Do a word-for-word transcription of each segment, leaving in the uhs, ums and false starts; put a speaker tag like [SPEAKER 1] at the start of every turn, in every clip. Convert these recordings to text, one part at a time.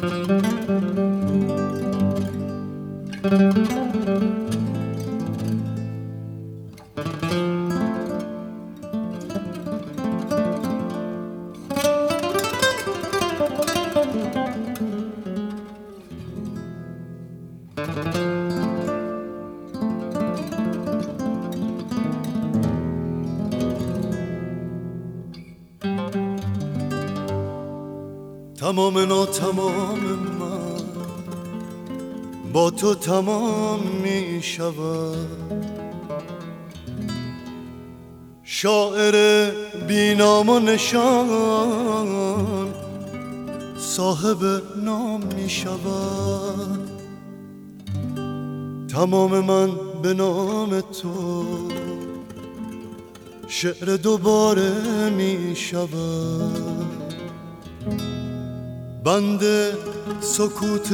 [SPEAKER 1] تمام ناتمام من با تو تمام می شود. شاعر بی نام و نشان صاحب نام می شود. تمام من به نام تو شعر دوباره می شود. بنده سکوت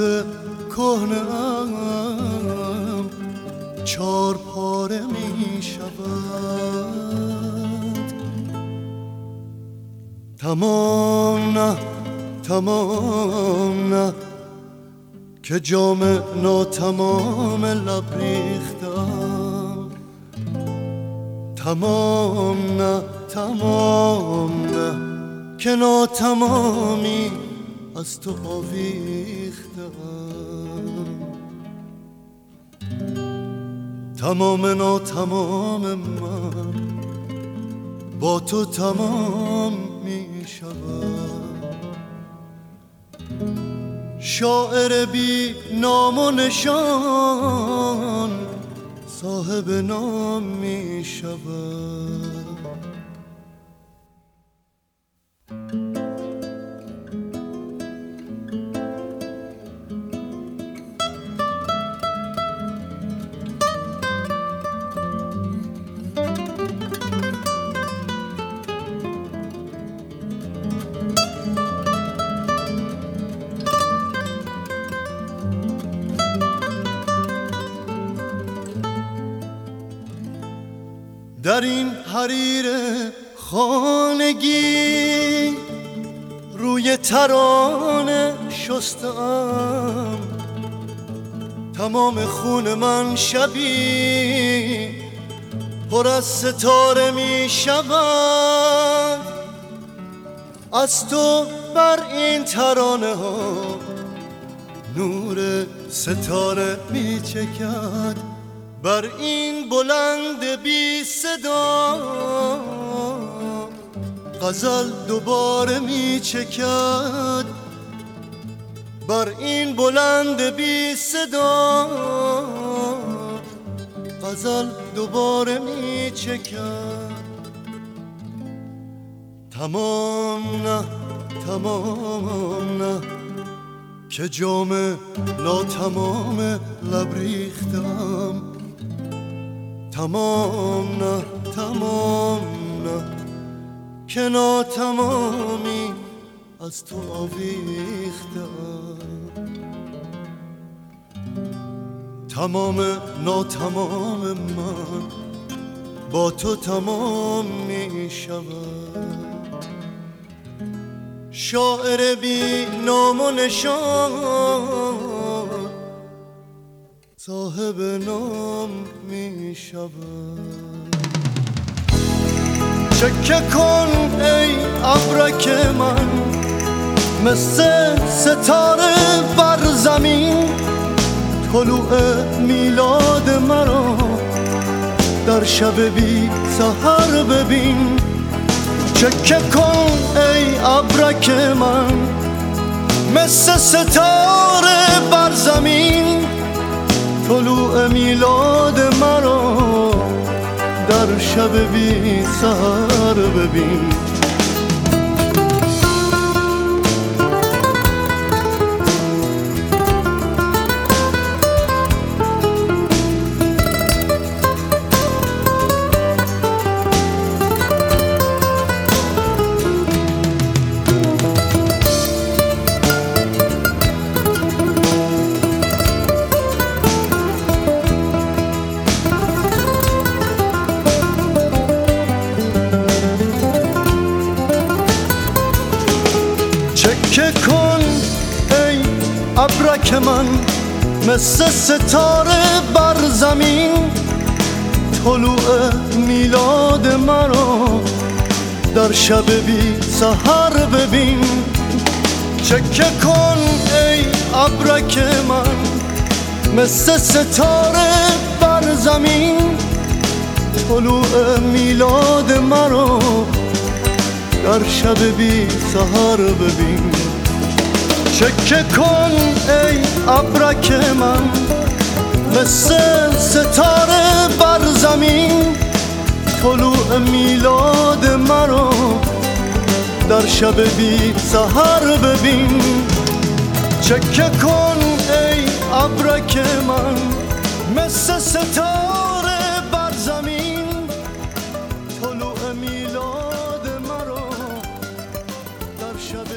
[SPEAKER 1] کهنه‌ام چار پاره می شود. تمام نه تمام نه که جام ناتمام لب ریختم. تمام نه تمام نه که ناتمامی از تو آویختم. تمام ناتمام من با تو تمام می شود. شاعر بی نام و نشان صاحب نام می شود. در این حریر خانگی روی ترانه شستم. تمام خون من شبی پر از ستاره می شود. از تو بر این ترانه ها نور ستاره می چکد. بر این بلند بی صدا غزل دوباره می چکد. بر این بلند بی صدا غزل دوباره می چکد. تمام نه تمام نه که جام ناتمام لب ریختم. تمام نه تمام نه که ناتمامی از تو آویختم. تمام ناتمام من با تو تمام می شود. شاعر بی نام و نشان صاحب نام می شود. چکه کن ای ابرک من مثل ستاره بر زمین. طلوع میلاد مرا در شب بی سحر ببین. چکه کن ای ابرک من مثل ستاره بر زمین. طلوع میلاد مرا در شب بی سحر ببین. ابرک من مثل ستاره بر زمین، طلوع میلاد مرا در شب بی سحر ببین. چکه کن ای ابرک من مثل ستاره بر زمین، طلوع میلاد مرا در شب بی سحر ببین. چکه کن ای ابرک من مثل ستاره بر زمین، طلوع میلاد مرا در شب بی سحر ببین. چکه کن ای ابرک من مثل ستاره بر زمین، طلوع میلاد مرا در شب